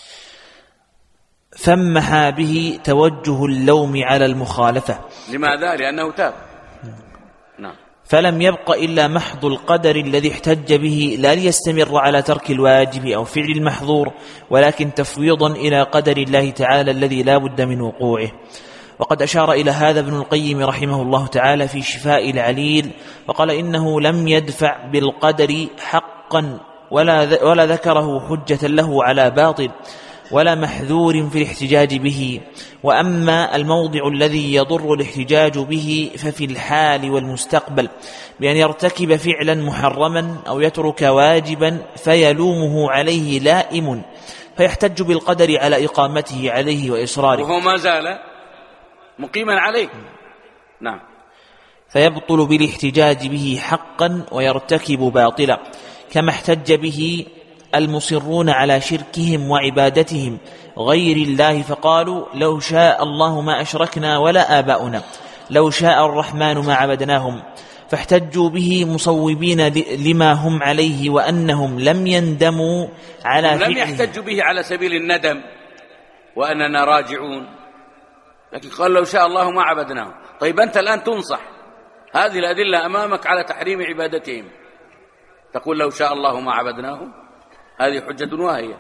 فمح به توجه اللوم على المخالفة. لماذا؟ لأنه تاب. نعم. فلم يبق إلا محض القدر الذي احتج به، لا ليستمر على ترك الواجب أو فعل المحظور، ولكن تفويضا إلى قدر الله تعالى الذي لا بد من وقوعه. وقد أشار إلى هذا ابن القيم رحمه الله تعالى في شفاء العليل، وقال إنه لم يدفع بالقدر حقا ولا ذكره حجة له على باطل ولا محذور في الاحتجاج به. وأما الموضع الذي يضر الاحتجاج به ففي الحال والمستقبل، بأن يرتكب فعلا محرما أو يترك واجبا فيلومه عليه لائم، فيحتج بالقدر على إقامته عليه وإصراره، وهو ما زال مقيما عليه. نعم. فيبطل بالاحتجاج به حقا ويرتكب باطلا، كما احتج به المصرون على شركهم وعبادتهم غير الله، فقالوا لو شاء الله ما أشركنا ولا آباؤنا، لو شاء الرحمن ما عبدناهم، فاحتجوا به مصوبين لما هم عليه وأنهم لم يندموا على فعله. لم يحتجوا به على سبيل الندم وأننا راجعون، لكن قال لو شاء الله ما عبدناهم. طيب أنت الآن تنصح هذه الأدلة أمامك على تحريم عبادتهم، تقول لو شاء الله ما عبدناهم؟ هذه حجة واهية.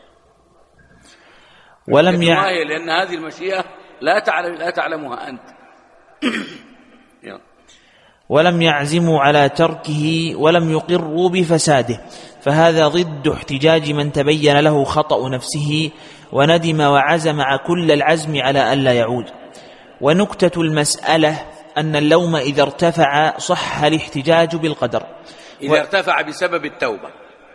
واهية لأن هذه المشيئة لا تعلمها أنت. ولم يعزموا على تركه ولم يقروا بفساده، فهذا ضد احتجاج من تبين له خطأ نفسه وندم وعزم كل العزم على ألا يعود. ونكتة المسألة أن اللوم إذا ارتفع صح الاحتجاج بالقدر إذا ارتفع بسبب التوبة،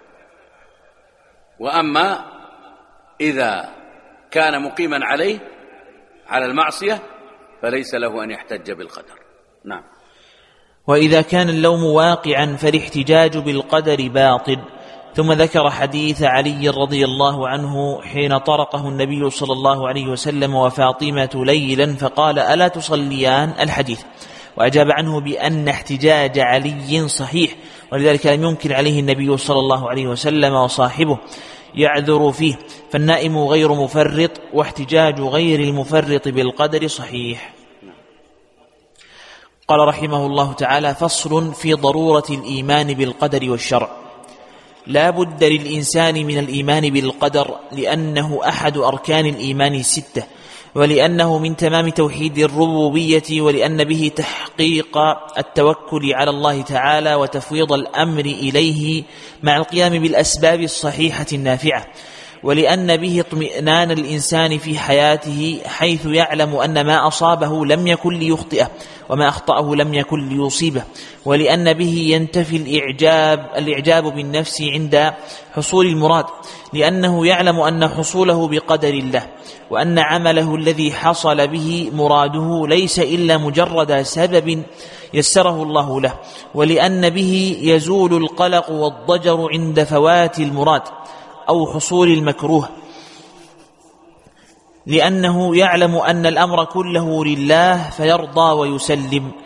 وأما إذا كان مقيما عليه على المعصية فليس له أن يحتج بالقدر. نعم. وإذا كان اللوم واقعا فالاحتجاج بالقدر باطل. ثم ذكر حديث علي رضي الله عنه حين طرقه النبي صلى الله عليه وسلم وفاطمة ليلا فقال ألا تصليان؟ الحديث. وأجاب عنه بأن احتجاج علي صحيح، ولذلك لم ينكر عليه النبي صلى الله عليه وسلم وصاحبه يعذر فيه، فالنائم غير مفرط واحتجاج غير المفرط بالقدر صحيح. قال رحمه الله تعالى: فصل في ضرورة الإيمان بالقدر والشرع. لا بد للإنسان من الإيمان بالقدر، لأنه أحد أركان الإيمان الستة، ولأنه من تمام توحيد الربوبية، ولأن به تحقيق التوكل على الله تعالى وتفويض الأمر إليه مع القيام بالأسباب الصحيحة النافعة، ولأن به اطمئنان الإنسان في حياته، حيث يعلم أن ما أصابه لم يكن ليخطئه وما أخطأه لم يكن ليصيبه، ولأن به ينتفي الإعجاب بالنفس عند حصول المراد، لأنه يعلم أن حصوله بقدر الله، وأن عمله الذي حصل به مراده ليس إلا مجرد سبب يسره الله له، ولأن به يزول القلق والضجر عند فوات المراد أو حصول المكروه، لأنه يعلم أن الأمر كله لله فيرضى ويسلم،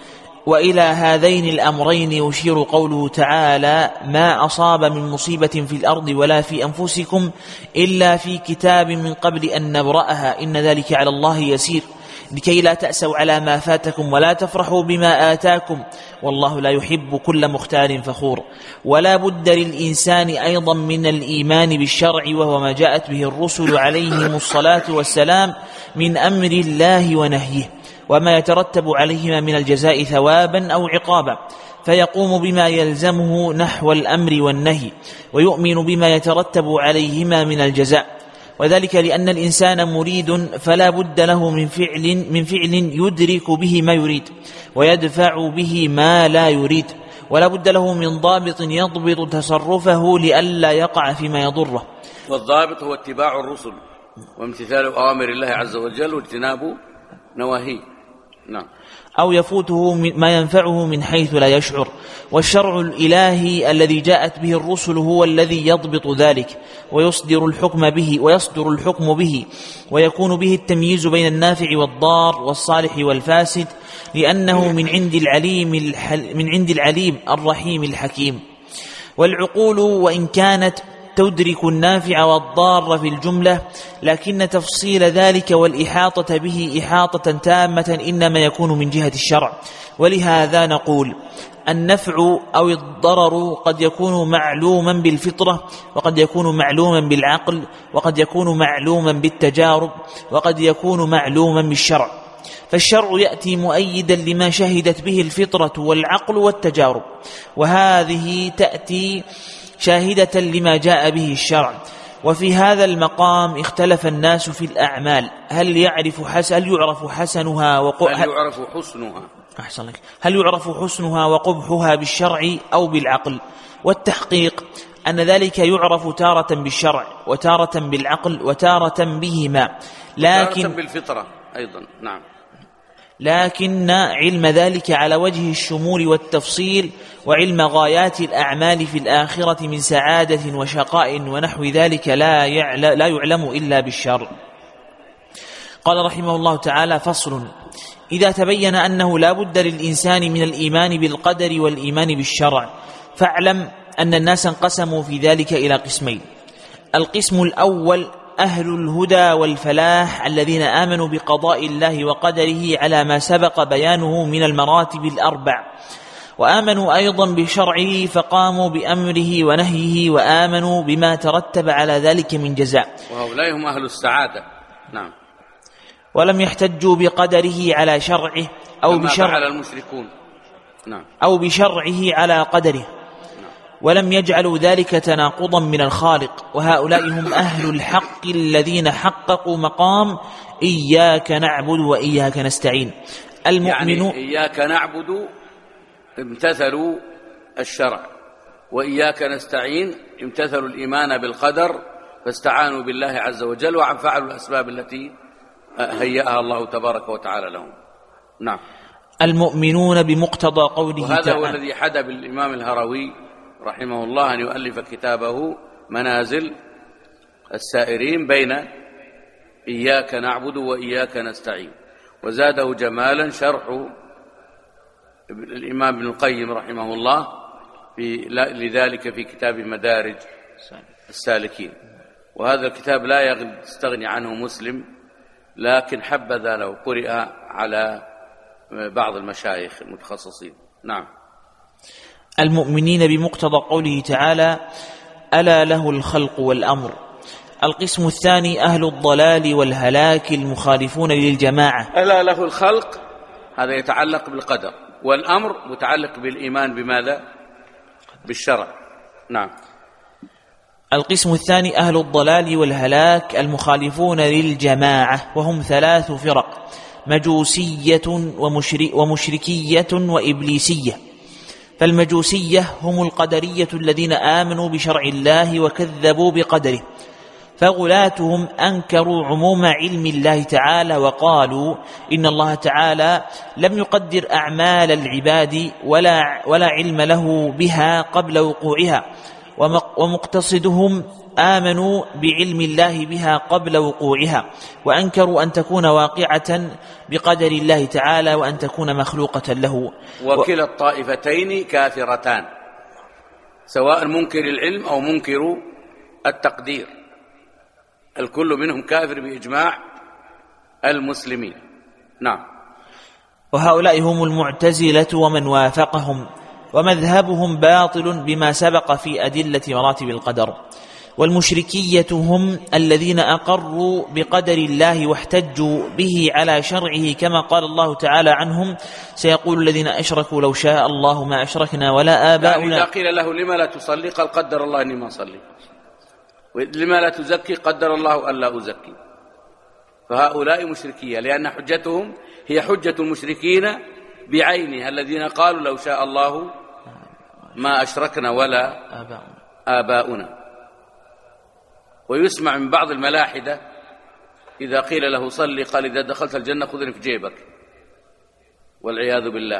وإلى هذين الأمرين يشير قوله تعالى: ما أصاب من مصيبة في الأرض ولا في أنفسكم إلا في كتاب من قبل أن نبرأها إن ذلك على الله يسير، لكي لا تأسوا على ما فاتكم ولا تفرحوا بما آتاكم والله لا يحب كل مختال فخور. ولا بد للإنسان أيضا من الإيمان بالشرع، وهو ما جاءت به الرسل عليهم الصلاة والسلام من أمر الله ونهيه، وما يترتب عليهما من الجزاء ثوابا أو عقابا، فيقوم بما يلزمه نحو الأمر والنهي، ويؤمن بما يترتب عليهما من الجزاء. وذلك لأن الإنسان مريد، فلا بد له من فعل يدرك به ما يريد ويدفع به ما لا يريد، ولا بد له من ضابط يضبط تصرفه لئلا يقع فيما يضره. والضابط هو اتباع الرسل وامتثال أوامر الله عز وجل واجتناب نواهيه. نعم. أو يفوته ما ينفعه من حيث لا يشعر. والشرع الإلهي الذي جاءت به الرسل هو الذي يضبط ذلك ويصدر الحكم به ويكون به التمييز بين النافع والضار والصالح والفاسد، لأنه من عند العليم الرحيم الحكيم. والعقول وإن كانت تدرك النافع والضار في الجملة، لكن تفصيل ذلك والإحاطة به إحاطة تامة إنما يكون من جهة الشرع. ولهذا نقول: النفع أو الضرر قد يكون معلوما بالفطرة، وقد يكون معلوما بالعقل، وقد يكون معلوما بالتجارب، وقد يكون معلوما بالشرع. فالشرع يأتي مؤيدا لما شهدت به الفطرة والعقل والتجارب، وهذه تأتي شاهدة لما جاء به الشرع. وفي هذا المقام اختلف الناس في الأعمال: هل يعرف حسنها وقبحها بالشرع أو بالعقل؟ والتحقيق أن ذلك يعرف تارة بالشرع وتارة بالعقل وتارة بهما، تارة بالفطرة أيضا. نعم. لكن علم ذلك على وجه الشمول والتفصيل، وعلم غايات الأعمال في الآخرة من سعادة وشقاء ونحو ذلك لا يعلم إلا بالشرع. قال رحمه الله تعالى: فصل: إذا تبين أنه لا بد للإنسان من الإيمان بالقدر والإيمان بالشرع، فاعلم أن الناس انقسموا في ذلك إلى قسمين. القسم الأول أهل الهدى والفلاح الذين آمنوا بقضاء الله وقدره على ما سبق بيانه من المراتب الأربع، وآمنوا أيضا بشرعه فقاموا بأمره ونهيه، وآمنوا بما ترتب على ذلك من جزاء، وهؤلاء هم أهل السعادة. نعم. ولم يحتجوا بقدره على شرعه أو بشرعه على قدره، ولم يجعلوا ذلك تناقضا من الخالق. وهؤلاء هم أهل الحق الذين حققوا مقام إياك نعبد وإياك نستعين. يعني إياك نعبد امتثلوا الشرع، وإياك نستعين امتثلوا الإيمان بالقدر فاستعانوا بالله عز وجل وفعلوا الأسباب التي هيأها الله تبارك وتعالى لهم. نعم. المؤمنون بمقتضى قوله وهذا تعالى. هو الذي حدى بالإمام الهروي رحمه الله أن يؤلف كتابه منازل السائرين بين إياك نعبد وإياك نستعين، وزاده جمالا شرح الإمام ابن القيم رحمه الله لذلك في كتاب مدارج السالكين. وهذا الكتاب لا يستغني عنه مسلم، لكن حبذا لو قرئ على بعض المشايخ المتخصصين. نعم. المؤمنين بمقتضى قوله تعالى: ألا له الخلق والأمر. القسم الثاني أهل الضلال والهلاك المخالفون للجماعة. ألا له الخلق هذا يتعلق بالقدر، والأمر متعلق بالإيمان بماذا؟ بالشرع. نعم. القسم الثاني أهل الضلال والهلاك المخالفون للجماعة، وهم 3 فرق: مجوسية ومشركية وإبليسية. فالمجوسية هم القدرية الذين آمنوا بشرع الله وكذبوا بقدره، فغلاتهم أنكروا عموم علم الله تعالى وقالوا إن الله تعالى لم يقدر أعمال العباد ولا علم له بها قبل وقوعها، ومقتصدهم آمنوا بعلم الله بها قبل وقوعها، وأنكروا أن تكون واقعة بقدر الله تعالى وأن تكون مخلوقة له. وكلا الطائفتين كافرتان، سواء منكر العلم أو منكر التقدير، الكل منهم كافر بإجماع المسلمين. نعم. وهؤلاء هم المعتزلة ومن وافقهم، ومذهبهم باطل بما سبق في أدلة مراتب القدر. والمشركية هم الذين أقروا بقدر الله واحتجوا به على شرعه، كما قال الله تعالى عنهم: سيقول الذين أشركوا لو شاء الله ما أشركنا ولا آباؤنا. يعني إذا قيل له لما لا تصلي قال قدر الله أني ما أصلي، لما لا تزكي قدر الله ألا أزكي. فهؤلاء مشركية، لأن حجتهم هي حجة المشركين بعينها الذين قالوا لو شاء الله ما أشركنا ولا آباؤنا. ويسمع من بعض الملاحدة إذا قيل له صلي قال إذا دخلت الجنة خذني في جيبك، والعياذ بالله.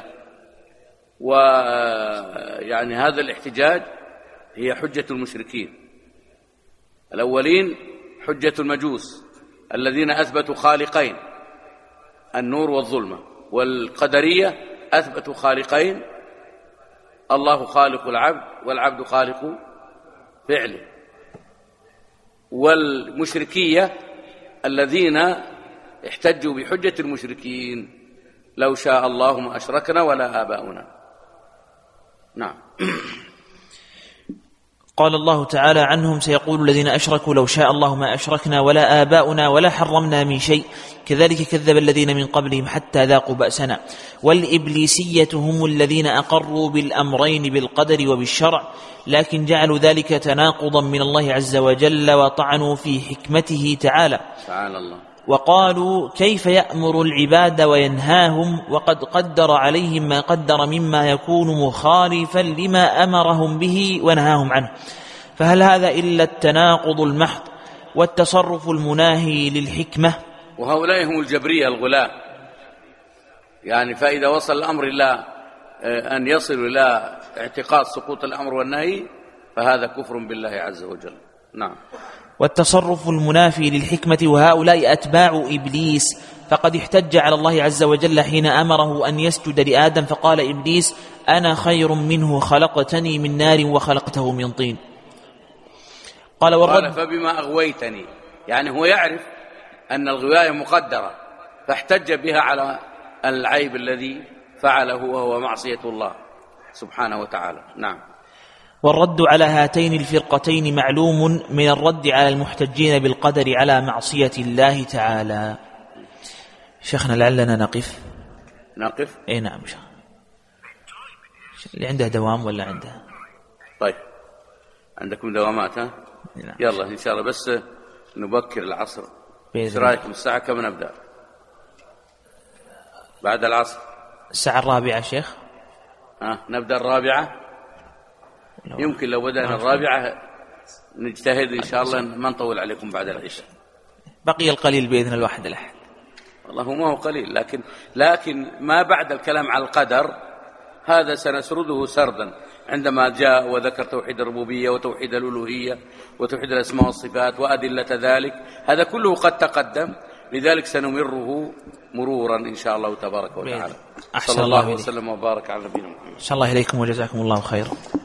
ويعني هذا الاحتجاج هي حجة المشركين الأولين، حجة المجوس الذين أثبتوا خالقين، النور والظلمة. والقدرية أثبتوا خالقين، الله خالق العبد والعبد خالق فعله. والمشركية الذين احتجوا بحجة المشركين لو شاء الله ما أشركنا ولا آباؤنا. نعم. قال الله تعالى عنهم: سيقول الذين أشركوا لو شاء الله ما أشركنا ولا آباؤنا ولا حرمنا من شيء كذلك كذب الذين من قبلهم حتى ذاقوا بأسنا. والإبليسية هم الذين أقروا بالأمرين بالقدر وبالشرع، لكن جعلوا ذلك تناقضا من الله عز وجل وطعنوا في حكمته تعالى. وقالوا: كيف يأمر العباد وينهاهم وقد قدر عليهم ما قدر مما يكون مخالفا لما أمرهم به ونهاهم عنه؟ فهل هذا إلا التناقض المحض والتصرف المناهي للحكمة؟ وهؤلاء هم الجبرية الغلاة، يعني فإذا وصل الأمر إلى أن يصل إلى اعتقاد سقوط الأمر والنهي فهذا كفر بالله عز وجل. نعم. والتصرف المنافي للحكمة، وهؤلاء أتباع إبليس، فقد احتج على الله عز وجل حين أمره أن يسجد لآدم فقال إبليس: أنا خير منه خلقتني من نار وخلقته من طين. قال فبما أغويتني، يعني هو يعرف أن الغواية مقدرة فاحتج بها على العيب الذي فعله وهو معصية الله سبحانه وتعالى. نعم. والرد على هاتين الفرقتين معلوم من الرد على المحتجين بالقدر على معصية الله تعالى. شيخنا لعلنا نقف. اي نعم. اللي عنده دوام ولا عنده؟ طيب عندكم دوامات؟ ها؟ نعم. يلا إن شاء الله، بس نبكر العصر. ايش رايكم الساعة كم نبدأ؟ بعد العصر الساعة 4 شيخ. نبدأ 4. يمكن لو بدأنا 4 نجتهد إن شاء الله ما نطول عليكم بعد العشاء. بقي القليل بإذن الواحد الأحد. والله ما هو قليل، لكن ما بعد الكلام على القدر هذا سنسرده سردا عندما جاء وذكر توحيد الربوبية وتوحيد الألوهية وتوحيد الأسماء والصفات وأدلة ذلك، هذا كله قد تقدم، لذلك سنمره مرورا إن شاء الله تبارك وتعالى. صلى الله وسلم وبارك على نبينا محمد. صلى الله إليكم وجزاكم الله خيرا.